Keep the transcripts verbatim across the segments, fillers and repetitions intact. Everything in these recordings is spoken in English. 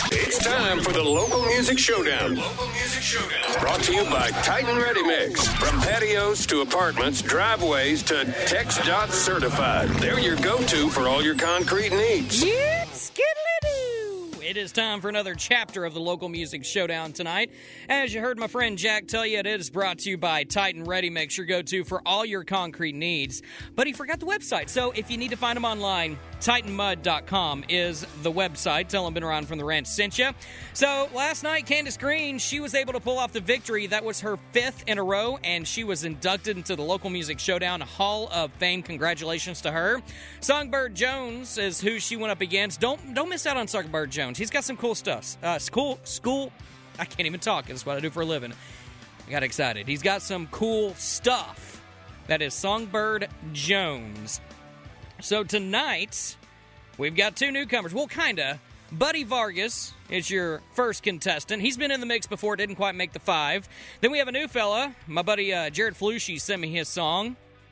It's time for the Local Music Showdown. Local Music Showdown. Brought to you by Titan Ready Mix. From patios to apartments, driveways to TxDOT certified. They're your go-to for all your concrete needs. Yeah, skiddly-doo. It is time for another chapter of the Local Music Showdown tonight. As you heard my friend Jack tell you, it is brought to you by Titan Ready Mix, your go-to for all your concrete needs. But he forgot the website, so if you need to find them online, Titan Mud dot com is the website. Tell them Been Around from the Ranch sent you. So last night, Candace Green, she was able to pull off the victory. That was her fifth in a row, and she was inducted into the Local Music Showdown Hall of Fame. Congratulations to her. Songbird Jones is who she went up against. Don't don't miss out on Songbird Jones. He's got some cool stuff. Uh, school, school, I can't even talk. That's what I do for a living. I got excited. He's got some cool stuff. That is Songbird Jones. So tonight, we've got two newcomers. Well, kinda. Buddy Vargas is your first contestant. He's been in the mix before, didn't quite make the five. Then we have a new fella. My buddy uh, Jared Flushy sent me his song.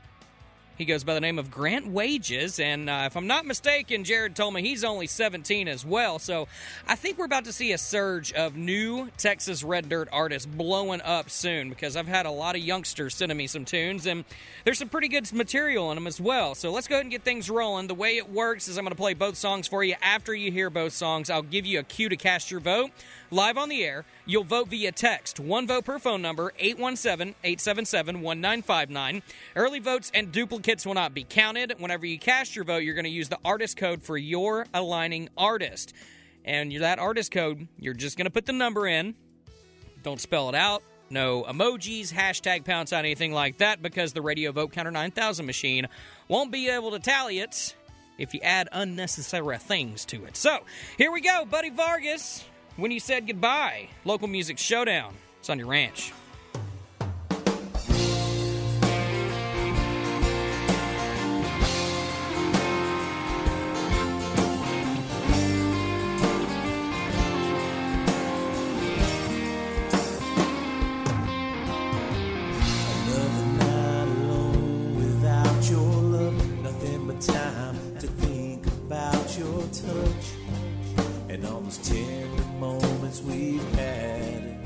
He goes by the name of Grant Wages, and uh, if I'm not mistaken, Jared told me he's only seventeen as well, so I think we're about to see a surge of new Texas Red Dirt artists blowing up soon, because I've had a lot of youngsters sending me some tunes, and there's some pretty good material in them as well. So let's go ahead and get things rolling. The way it works is I'm going to play both songs for you. After you hear both songs, I'll give you a cue to cast your vote live on the air. You'll vote via text. One vote per phone number, eight one seven, eight seven seven, one nine five nine. Early votes and duplicates will not be counted. Whenever you cast your vote, you're going to use the artist code for your aligning artist. And that artist code, you're just going to put the number in. Don't spell it out. No emojis, hashtag, pound sign, anything like that, because the Radio Vote Counter nine thousand machine won't be able to tally it if you add unnecessary things to it. So, here we go. Buddy Vargas, When You Said Goodbye. Local Music Showdown. It's on your ranch. Time to think about your touch and all those tender moments we've had.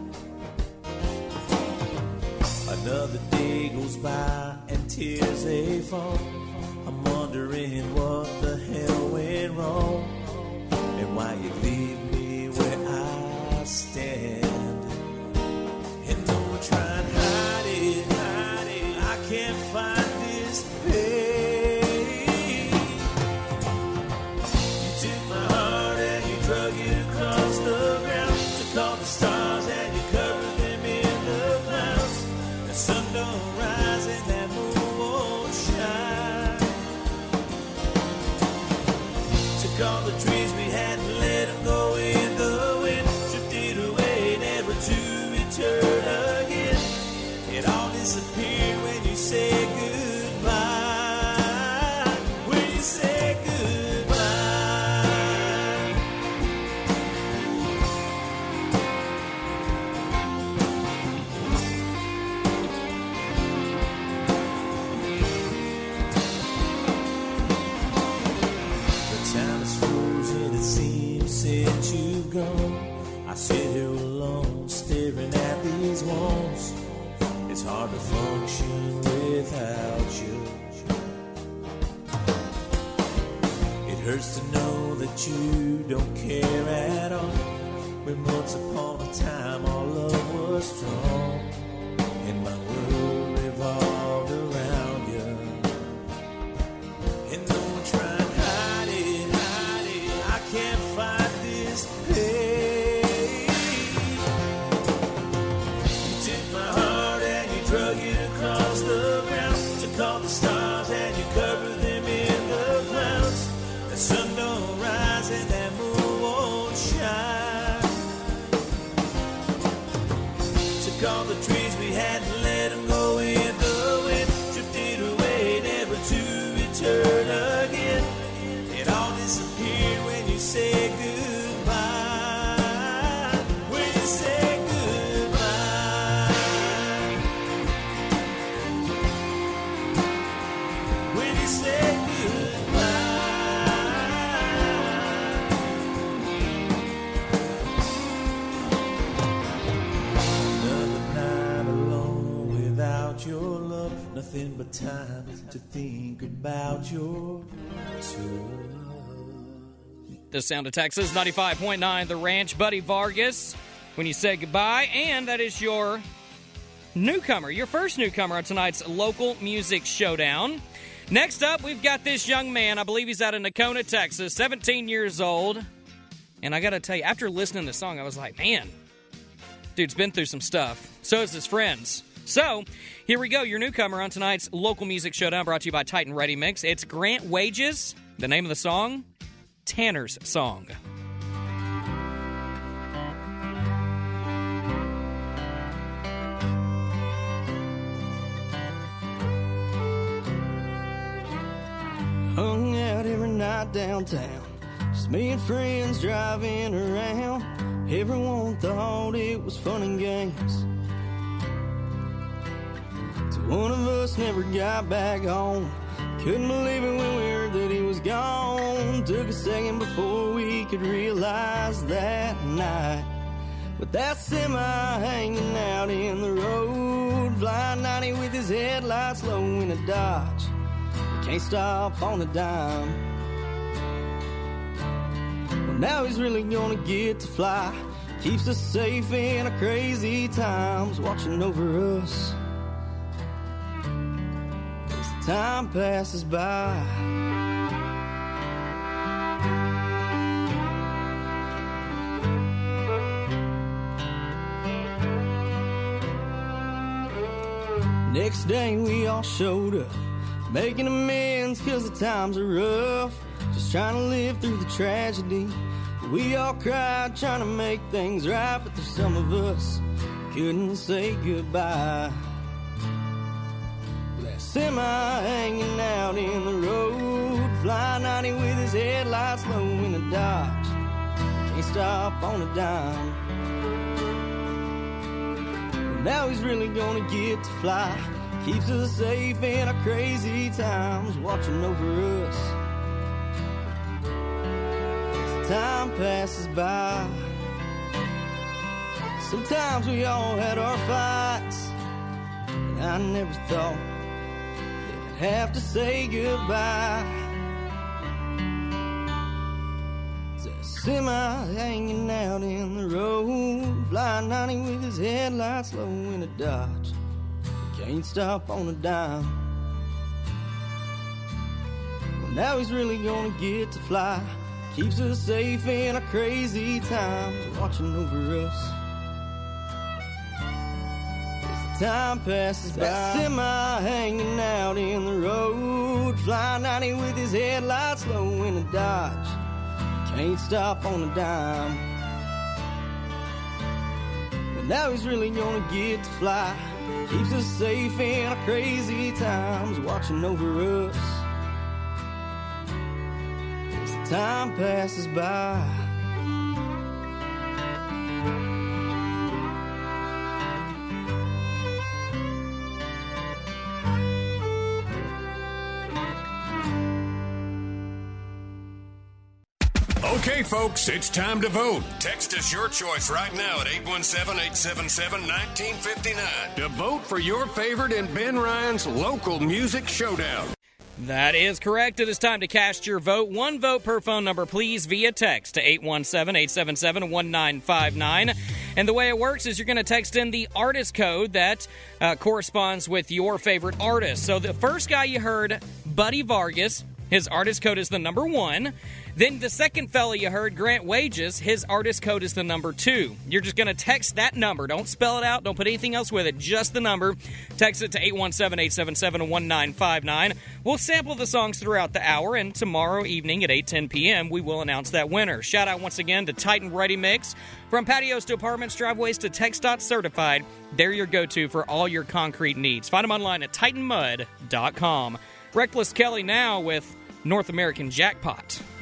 Another day goes by and tears they fall. I'm wondering what the hell went wrong and why you leave me where I stand. And though I try and hide it, hide it, I can't find this pain. All the stars and you cover them in the clouds. The sun don't rise and that moon won't shine. Took all the dreams we had and let them go in the wind. Drifted away, never to return again. It all disappeared when you said goodbye. When you said goodbye. Since you've gone, I sit here alone, staring at these walls. It's hard to function without you. It hurts to know that you don't care at all, when once upon a time our love was strong, and my world revolved around you. And though I try and hide it, hide it, I can't find pain. You took my heart and you drug it across the ground. Took all the stars and you covered them in the clouds. The sun don't rise and that moon won't shine. Took all the nothing but time to think about your touch. The sound of Texas, ninety-five point nine The Ranch, Buddy Vargas, When You Say Goodbye. And that is your newcomer, your first newcomer on tonight's Local Music Showdown. Next up, we've got this young man. I believe he's out of Nocona, Texas, seventeen years old. And I got to tell you, after listening to the song, I was like, man, dude's been through some stuff. So is his friends. So, here we go. Your newcomer on tonight's Local Music Showdown, brought to you by Titan Ready Mix. It's Grant Wages. The name of the song, Tanner's Song. Hung out every night downtown, just me and friends driving around. Everyone thought it was fun and games, till one of us never got back home. Couldn't believe it when we heard that he was gone. Took a second before we could realize that night, with that semi hanging out in the road, flying ninety with his headlights low in a Dodge. He can't stop on a dime. Well, now he's really gonna get to fly. Keeps us safe in our crazy times, watching over us as time passes by. Next day we all showed up, making amends cause the times are rough. Just trying to live through the tragedy. We all cried trying to make things right, but there's some of us who couldn't say goodbye. That semi hanging out in the road, flying ninety with his headlights low in a Dodge. Can't stop on a dime. Well, now he's really gonna get to fly. Keeps us safe in our crazy times, watching over us as time passes by. Sometimes we all had our fights, and I never thought that I'd have to say goodbye. It's a semi hanging out in the road, flying ninety with his headlights low in a Dodge. Can't stop on a dime. Well, now he's really gonna get to fly. Keeps us safe in our crazy times, watching over us as the time passes by. That semi hanging out in the road, flying ninety with his headlights low in a Dodge. Can't stop on a dime. Well, now he's really gonna get to fly. Keeps us safe in our crazy times, watching over us as the time passes by. Okay, folks, it's time to vote. Text us your choice right now at eight one seven, eight seven seven, one nine five nine to vote for your favorite in Ben Ryan's Local Music Showdown. That is correct. It is time to cast your vote. One vote per phone number, please, via text to eight one seven, eight seven seven, one nine five nine. And the way it works is you're going to text in the artist code that uh, corresponds with your favorite artist. So the first guy you heard, Buddy Vargas, his artist code is the number one. Then the second fella you heard, Grant Wages, his artist code is the number two. You're just going to text that number. Don't spell it out. Don't put anything else with it. Just the number. Text it to eight one seven, eight seven seven, one nine five nine. We'll sample the songs throughout the hour, and tomorrow evening at eight ten p.m., we will announce that winner. Shout out once again to Titan Ready Mix. From patios to apartments, driveways to TxDOT certified, they're your go-to for all your concrete needs. Find them online at titan mud dot com. Reckless Kelly now with North American Jackpot.